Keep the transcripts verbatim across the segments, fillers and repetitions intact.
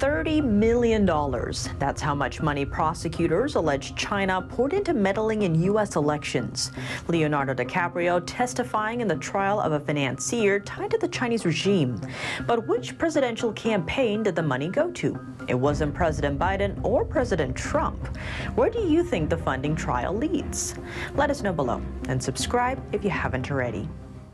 thirty million dollars. That's how much money prosecutors allege China poured into meddling in U S elections. Leonardo DiCaprio testifying in the trial of a financier tied to the Chinese regime. But which presidential campaign did the money go to? It wasn't President Biden or President Trump. Where do you think the funding trial leads? Let us know below and subscribe if you haven't already.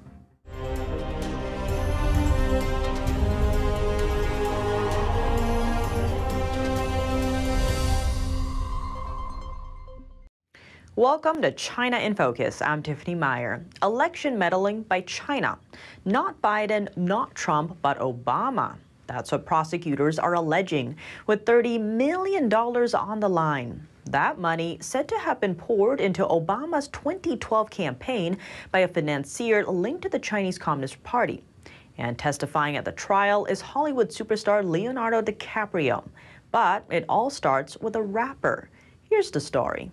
Welcome to China in Focus. I'm Tiffany Meyer. Election meddling by China. Not Biden, not Trump, but Obama. That's what prosecutors are alleging, with thirty million dollars on the line. That money said to have been poured into Obama's twenty twelve campaign by a financier linked to the Chinese Communist Party. And testifying at the trial is Hollywood superstar Leonardo DiCaprio. But it all starts with a rapper. Here's the story.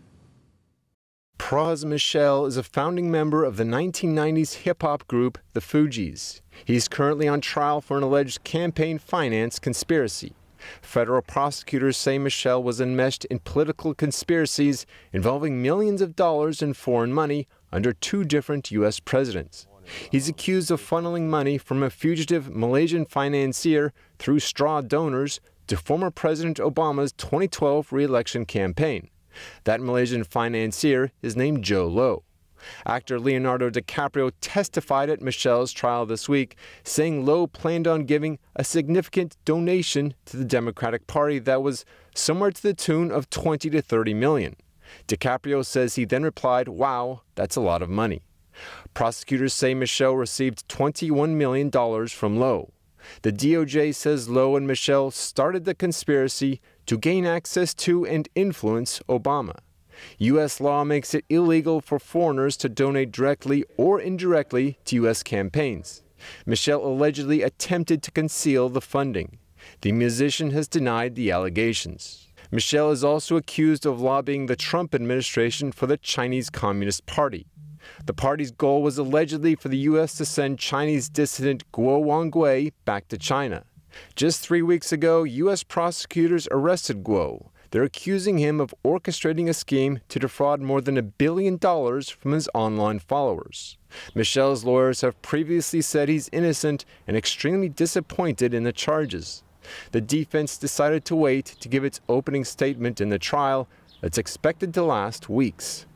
Pras Michel is a founding member of the nineteen nineties hip-hop group The Fugees. He's currently on trial for an alleged campaign finance conspiracy. Federal prosecutors say Michel was enmeshed in political conspiracies involving millions of dollars in foreign money under two different U S presidents. He's accused of funneling money from a fugitive Malaysian financier through straw donors to former President Obama's twenty twelve re-election campaign. That Malaysian financier is named Jho Low. Actor Leonardo DiCaprio testified at Michel's trial this week, saying Low planned on giving a significant donation to the Democratic Party that was somewhere to the tune of twenty to thirty million. DiCaprio says he then replied, "Wow, that's a lot of money." Prosecutors say Michel received twenty-one million dollars from Low. The D O J says Low and Michel started the conspiracy to gain access to and influence Obama. U S law makes it illegal for foreigners to donate directly or indirectly to U S campaigns. Michel allegedly attempted to conceal the funding. The musician has denied the allegations. Michel is also accused of lobbying the Trump administration for the Chinese Communist Party. The party's goal was allegedly for the U S to send Chinese dissident Guo Wangui back to China. Just three weeks ago, U S prosecutors arrested Guo. They're accusing him of orchestrating a scheme to defraud more than a billion dollars from his online followers. Michel's lawyers have previously said he's innocent and extremely disappointed in the charges. The defense decided to wait to give its opening statement in the trial that's expected to last weeks.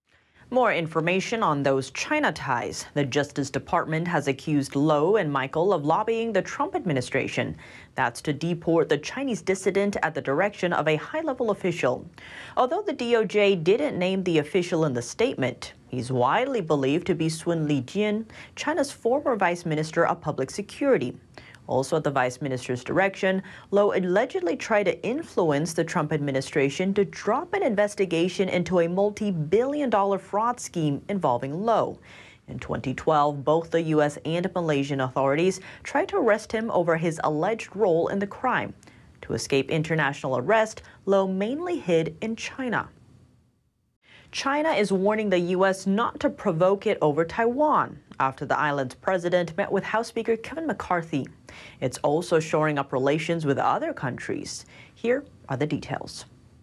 More information on those China ties. The Justice Department has accused Low and Michael of lobbying the Trump administration. That's to deport the Chinese dissident at the direction of a high-level official. Although the D O J didn't name the official in the statement, he's widely believed to be Sun Lijian, China's former vice minister of public security. Also at the vice minister's direction, Low allegedly tried to influence the Trump administration to drop an investigation into a multi-billion dollar fraud scheme involving Low. In twenty twelve, both the U S and Malaysian authorities tried to arrest him over his alleged role in the crime. To escape international arrest, Low mainly hid in China. China is warning the U S not to provoke it over Taiwan after the island's president met with House Speaker Kevin McCarthy. It's also shoring up relations with other countries. Here are the details.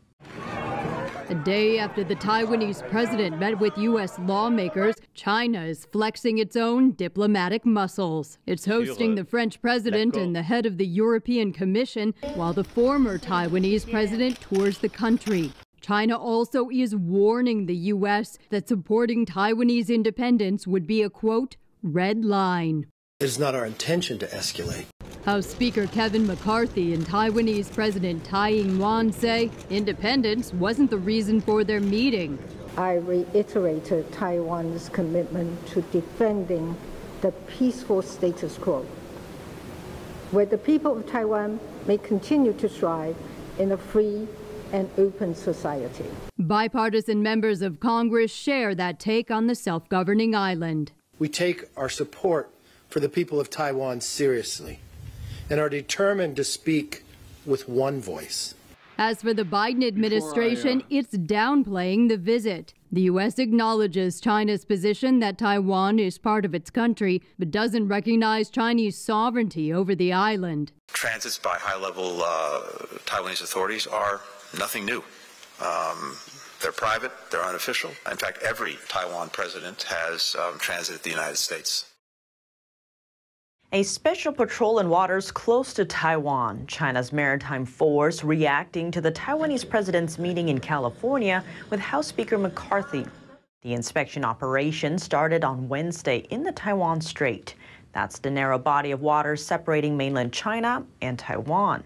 A day after the Taiwanese president met with U S lawmakers, China is flexing its own diplomatic muscles. It's hosting the French president and the head of the European Commission, while the former Taiwanese president tours the country. China also is warning the U S that supporting Taiwanese independence would be a, quote, red line. It is not our intention to escalate. House Speaker Kevin McCarthy and Taiwanese President Tsai Ing-wen say independence wasn't the reason for their meeting. I reiterated Taiwan's commitment to defending the peaceful status quo, where the people of Taiwan may continue to thrive in a free and open society. Bipartisan members of Congress share that take on the self-governing island. We take our support for the people of Taiwan seriously and are determined to speak with one voice. As for the Biden administration, I, uh... it's downplaying the visit. The U S acknowledges China's position that Taiwan is part of its country, but doesn't recognize Chinese sovereignty over the island. Transits by high-level uh, Taiwanese authorities are nothing new. Um, they're private, they're unofficial. In fact, every Taiwan president has um, transited the United States. A special patrol in waters close to Taiwan. China's maritime force reacting to the Taiwanese president's meeting in California with House Speaker McCarthy. The inspection operation started on Wednesday in the Taiwan Strait. That's the narrow body of water separating mainland China and Taiwan.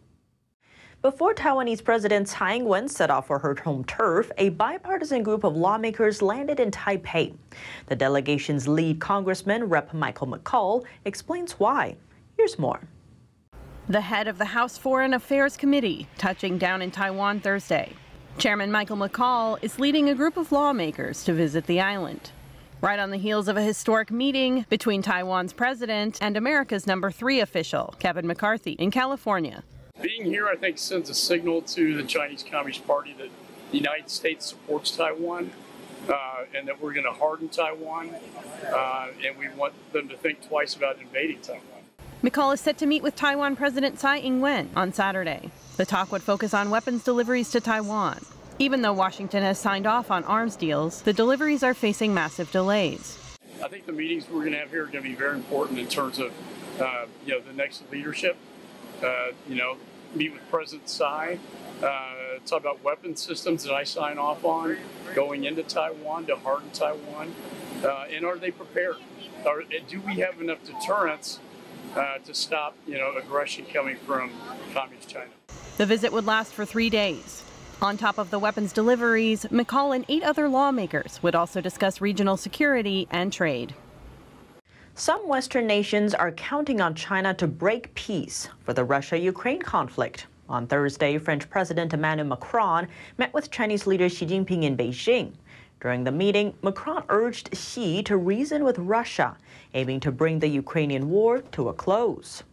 Before Taiwanese President Tsai Ing-wen set off for her home turf, a bipartisan group of lawmakers landed in Taipei. The delegation's lead congressman, Representative Michael McCaul, explains why. Here's more. The head of the House Foreign Affairs Committee touching down in Taiwan Thursday. Chairman Michael McCaul is leading a group of lawmakers to visit the island, right on the heels of a historic meeting between Taiwan's president and America's number three official, Kevin McCarthy, in California. Being here, I think, sends a signal to the Chinese Communist Party that the United States supports Taiwan uh, and that we're going to harden Taiwan, uh, and we want them to think twice about invading Taiwan. McCaul is set to meet with Taiwan President Tsai Ing-wen on Saturday. The talk would focus on weapons deliveries to Taiwan. Even though Washington has signed off on arms deals, the deliveries are facing massive delays. I think the meetings we're going to have here are going to be very important in terms of uh, you know, the next leadership. Uh, you know, meet with President Tsai, uh, talk about weapon systems that I sign off on going into Taiwan to harden Taiwan, uh, and are they prepared? Are, do we have enough deterrence uh, to stop, you know, aggression coming from Communist China? The visit would last for three days. On top of the weapons deliveries, McCaul and eight other lawmakers would also discuss regional security and trade. Some Western nations are counting on China to break peace for the Russia-Ukraine conflict. On Thursday, French President Emmanuel Macron met with Chinese leader Xi Jinping in Beijing. During the meeting, Macron urged Xi to reason with Russia, aiming to bring the Ukrainian war to a close.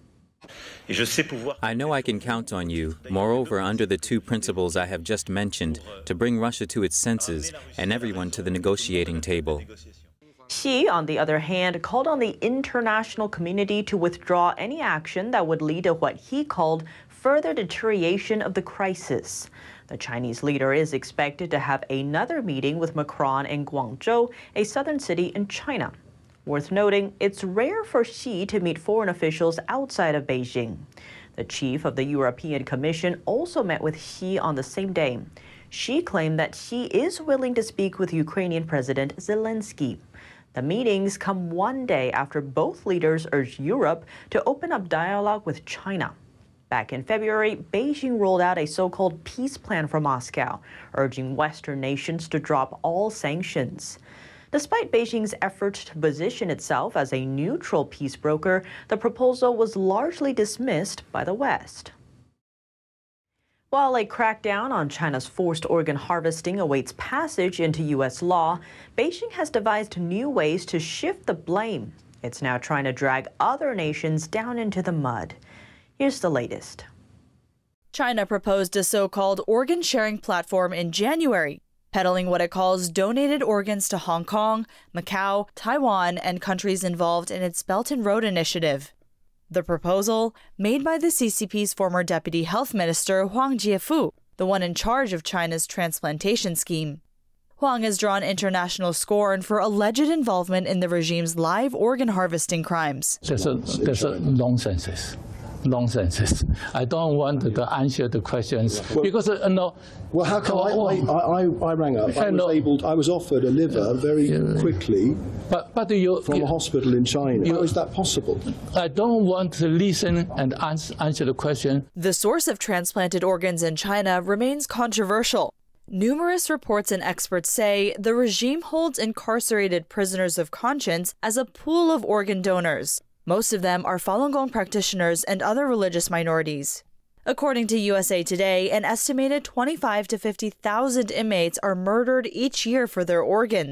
I know I can count on you, moreover, under the two principles I have just mentioned, to bring Russia to its senses and everyone to the negotiating table. Xi, on the other hand, called on the international community to withdraw any action that would lead to what he called further deterioration of the crisis. The Chinese leader is expected to have another meeting with Macron in Guangzhou, a southern city in China. Worth noting, it's rare for Xi to meet foreign officials outside of Beijing. The chief of the European Commission also met with Xi on the same day. Xi claimed that Xi is willing to speak with Ukrainian President Zelensky. The meetings come one day after both leaders urged Europe to open up dialogue with China. Back in February, Beijing rolled out a so-called peace plan for Moscow, urging Western nations to drop all sanctions. Despite Beijing's efforts to position itself as a neutral peace broker, the proposal was largely dismissed by the West. While a crackdown on China's forced organ harvesting awaits passage into U S law, Beijing has devised new ways to shift the blame. It's now trying to drag other nations down into the mud. Here's the latest. China proposed a so-called organ sharing platform in January, peddling what it calls donated organs to Hong Kong, Macau, Taiwan, and countries involved in its Belt and Road Initiative. The proposal, made by the C C P's former deputy health minister Huang Jiefu, the one in charge of China's transplantation scheme. Huang has drawn international scorn for alleged involvement in the regime's live organ harvesting crimes. There's a, there's a nonsense. Nonsense. I don't want to answer the questions well, because uh, no. Well, how come I, I, I, I rang up? I was no, able. I was offered a liver very quickly. But but you, from you, a hospital in China. You, how is that possible? I don't want to listen and answer, answer the question. The source of transplanted organs in China remains controversial. Numerous reports and experts say the regime holds incarcerated prisoners of conscience as a pool of organ donors. Most of them are Falun Gong practitioners and other religious minorities. According to U S A Today, an estimated twenty-five to fifty thousand inmates are murdered each year for their organs.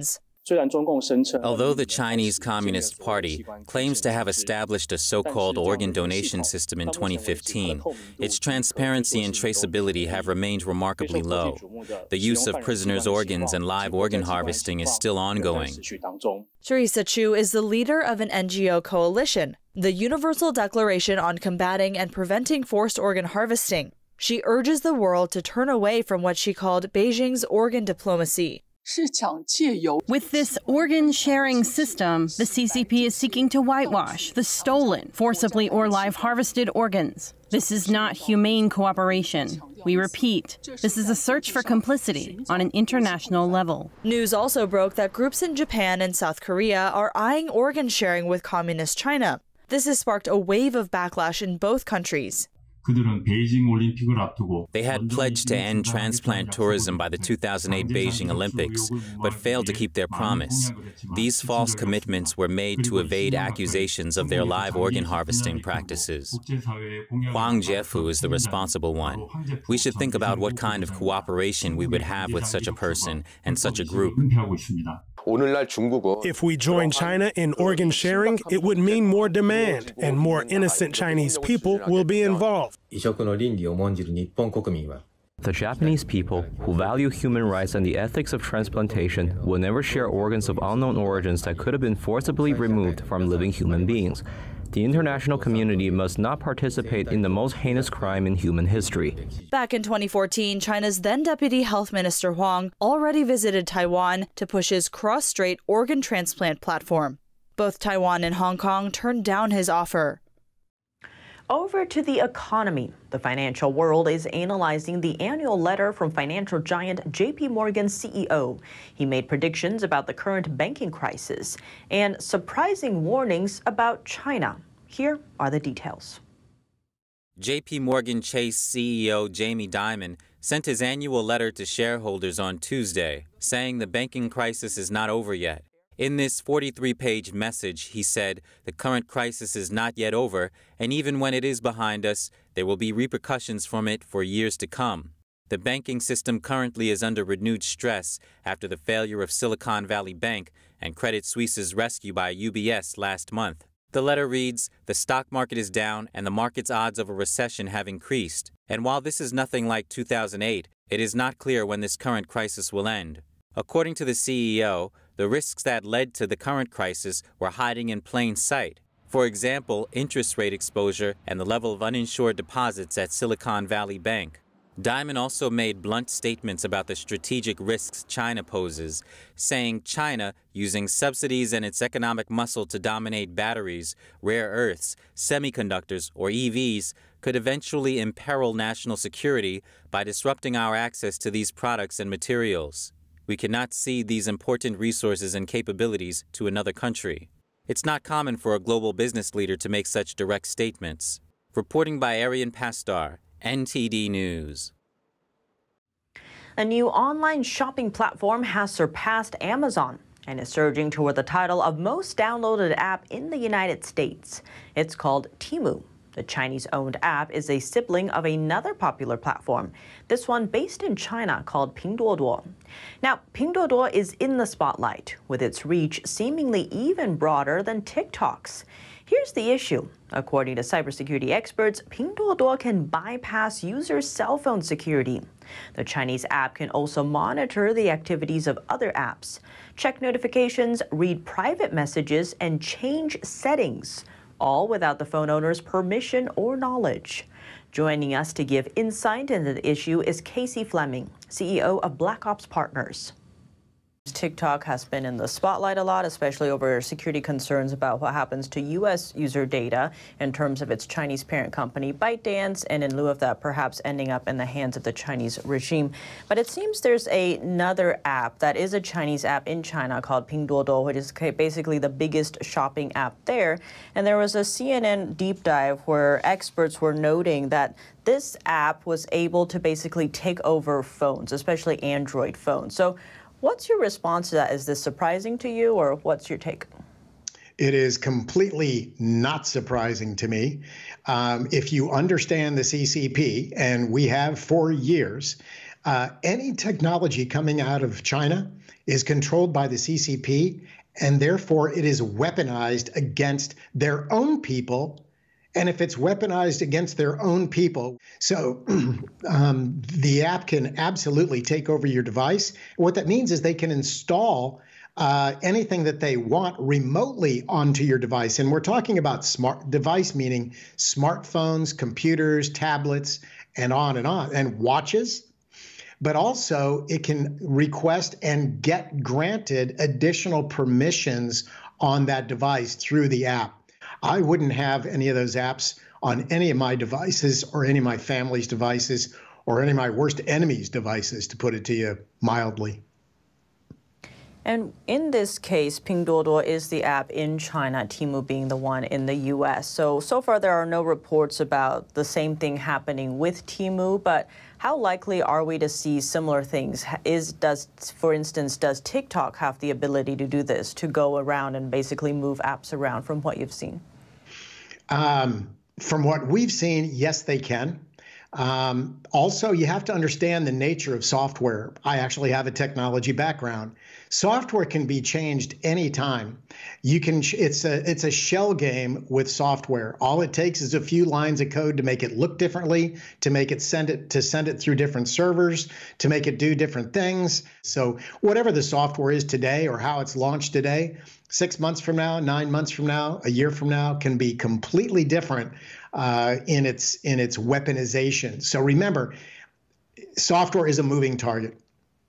Although the Chinese Communist Party claims to have established a so-called organ donation system in twenty fifteen, its transparency and traceability have remained remarkably low. The use of prisoners' organs and live organ harvesting is still ongoing. Teresa Chu is the leader of an N G O coalition, the Universal Declaration on Combating and Preventing Forced Organ Harvesting. She urges the world to turn away from what she called Beijing's organ diplomacy. With this organ-sharing system, the C C P is seeking to whitewash the stolen, forcibly or live harvested organs. This is not humane cooperation. We repeat, this is a search for complicity on an international level. News also broke that groups in Japan and South Korea are eyeing organ sharing with Communist China. This has sparked a wave of backlash in both countries. They had pledged to end transplant tourism by the two thousand eight Beijing Olympics, but failed to keep their promise. These false commitments were made to evade accusations of their live organ harvesting practices. Huang Jiefu is the responsible one. We should think about what kind of cooperation we would have with such a person and such a group. If we join China in organ sharing, it would mean more demand, and more innocent Chinese people will be involved. The Japanese people, who value human rights and the ethics of transplantation, will never share organs of unknown origins that could have been forcibly removed from living human beings. The international community must not participate in the most heinous crime in human history. Back in twenty fourteen, China's then Deputy Health Minister Huang already visited Taiwan to push his cross-strait organ transplant platform. Both Taiwan and Hong Kong turned down his offer. Over to the economy. The financial world is analyzing the annual letter from financial giant J P Morgan C E O. He made predictions about the current banking crisis and surprising warnings about China. Here are the details. J P Morgan Chase C E O Jamie Dimon sent his annual letter to shareholders on Tuesday, saying the banking crisis is not over yet. In this forty-three page message, he said, the current crisis is not yet over, and even when it is behind us, there will be repercussions from it for years to come. The banking system currently is under renewed stress after the failure of Silicon Valley Bank and Credit Suisse's rescue by U B S last month. The letter reads, the stock market is down and the market's odds of a recession have increased. And while this is nothing like two thousand eight, it is not clear when this current crisis will end. According to the C E O, the risks that led to the current crisis were hiding in plain sight. For example, interest rate exposure and the level of uninsured deposits at Silicon Valley Bank. Dimon also made blunt statements about the strategic risks China poses, saying China, using subsidies and its economic muscle to dominate batteries, rare earths, semiconductors, or E Vs, could eventually imperil national security by disrupting our access to these products and materials. We cannot cede these important resources and capabilities to another country. It's not common for a global business leader to make such direct statements. Reporting by Arian Pastar, N T D News. A new online shopping platform has surpassed Amazon and is surging toward the title of most downloaded app in the United States. It's called Temu. The Chinese-owned app is a sibling of another popular platform, this one based in China called Pinduoduo. Now, Pinduoduo is in the spotlight, with its reach seemingly even broader than TikTok's. Here's the issue. According to cybersecurity experts, Pinduoduo can bypass users' cell phone security. The Chinese app can also monitor the activities of other apps, check notifications, read private messages, and change settings, all without the phone owner's permission or knowledge. Joining us to give insight into the issue is Casey Fleming, C E O of Black Ops Partners. TikTok has been in the spotlight a lot, especially over security concerns about what happens to U S user data in terms of its Chinese parent company, ByteDance, and in lieu of that, perhaps ending up in the hands of the Chinese regime. But it seems there's a, another app that is a Chinese app in China called Pinduoduo, which is basically the biggest shopping app there. And there was a C N N deep dive where experts were noting that this app was able to basically take over phones, especially Android phones. So what's your response to that? Is this surprising to you, or what's your take? It is completely not surprising to me. Um, if you understand the C C P, and we have for years, Uh, any technology coming out of China is controlled by the C C P, and therefore it is weaponized against their own people. And if it's weaponized against their own people, so um, the app can absolutely take over your device. What that means is they can install uh, anything that they want remotely onto your device. And we're talking about smart device, meaning smartphones, computers, tablets, and on and on, and watches. But also it can request and get granted additional permissions on that device through the app. I wouldn't have any of those apps on any of my devices or any of my family's devices or any of my worst enemies' devices, to put it to you mildly. And in this case, Pinduoduo is the app in China, Temu being the one in the U S. So, so far there are no reports about the same thing happening with Temu, but how likely are we to see similar things? Is, does, for instance, does TikTok have the ability to do this, to go around and basically move apps around from what you've seen? Um, from what we've seen, yes, they can. Um, also, you have to understand the nature of software. I actually have a technology background. Software can be changed anytime. You can. It's a it's a shell game with software. All it takes is a few lines of code to make it look differently, to make it send it to send it through different servers, to make it do different things. So whatever the software is today or how it's launched today, six months from now, nine months from now, a year from now, can be completely different uh, in its in its weaponization. So remember, software is a moving target.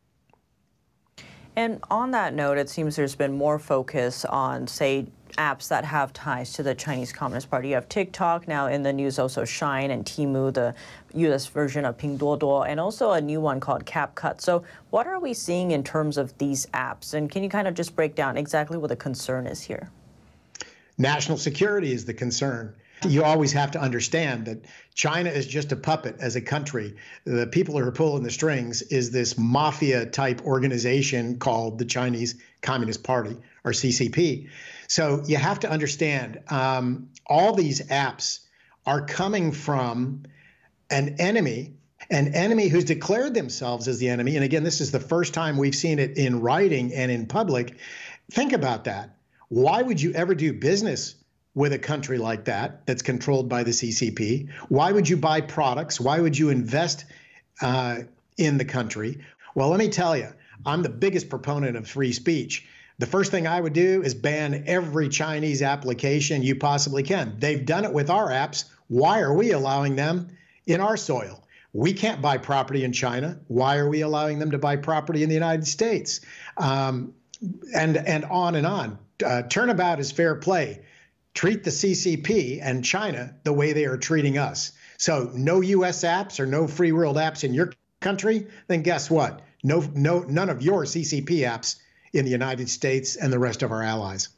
And on that note, it seems there's been more focus on, say, apps that have ties to the Chinese Communist Party. You have TikTok, now in the news also Shine and Temu, the U S version of Pinduoduo, and also a new one called CapCut. So what are we seeing in terms of these apps? And can you kind of just break down exactly what the concern is here? National security is the concern. You always have to understand that China is just a puppet as a country. The people who are pulling the strings is this mafia-type organization called the Chinese Communist Party, or C C P. So you have to understand, um, all these apps are coming from an enemy, an enemy who's declared themselves as the enemy. And again, this is the first time we've seen it in writing and in public. Think about that. Why would you ever do business with a country like that that's controlled by the C C P? Why would you buy products? Why would you invest uh, in the country? Well, let me tell you, I'm the biggest proponent of free speech. The first thing I would do is ban every Chinese application you possibly can. They've done it with our apps. Why are we allowing them in our soil? We can't buy property in China. Why are we allowing them to buy property in the United States? Um, and, and on and on. Uh, turnabout is fair play. Treat the C C P and China the way they are treating us. So no U S apps or no free world apps in your country, then guess what? No, no, none of your C C P apps in the United States and the rest of our allies.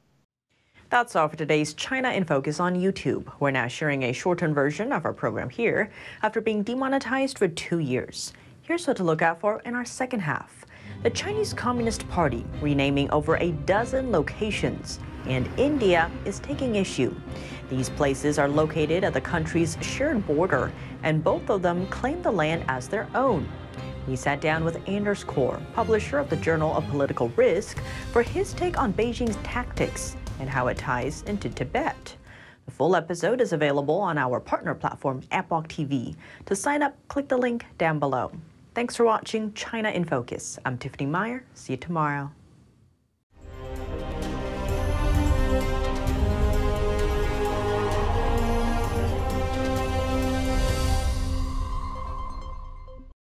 That's all for today's China in Focus on YouTube. We're now sharing a shortened version of our program here after being demonetized for two years. Here's what to look out for in our second half. The Chinese Communist Party renaming over a dozen locations, and India is taking issue. These places are located at the country's shared border, and both of them claim the land as their own. We sat down with Anders Corr, publisher of the Journal of Political Risk, for his take on Beijing's tactics and how it ties into Tibet. The full episode is available on our partner platform, Epoch T V. To sign up, click the link down below. Thanks for watching China in Focus. I'm Tiffany Meyer. See you tomorrow.